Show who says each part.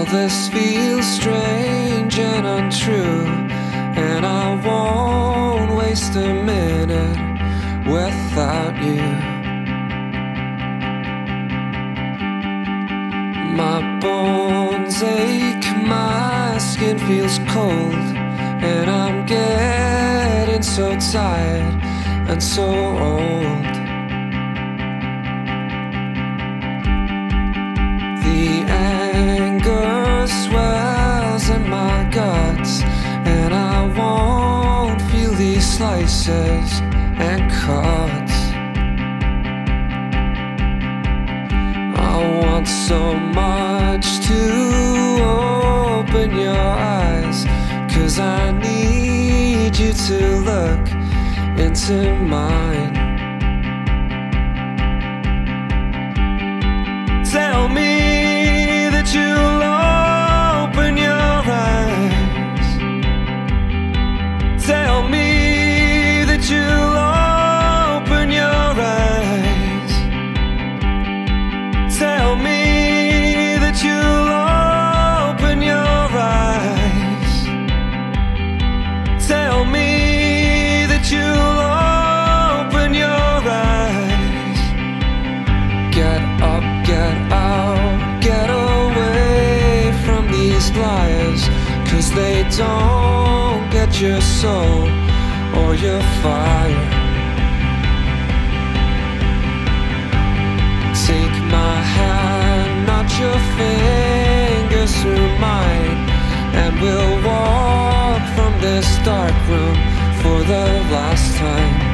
Speaker 1: this feels strange and untrue, and I won't waste a minute without you. My bones ache, my skin feels cold, and I'm getting so tired and so old. The anger swells in my guts, and I won't feel these slices and cuts. I want so much to open your eyes, 'cause I need you to look into mine. Tell me that you'll open your eyes. Tell me that you'll open your eyes. Tell me that you'll open your eyes. Tell me that you'll open your eyes. Get up, get out, get away from these liars, 'cause they don't get your soul or your fire. Take my hand, not your fingers through mine, and we'll walk from this dark room for the last time.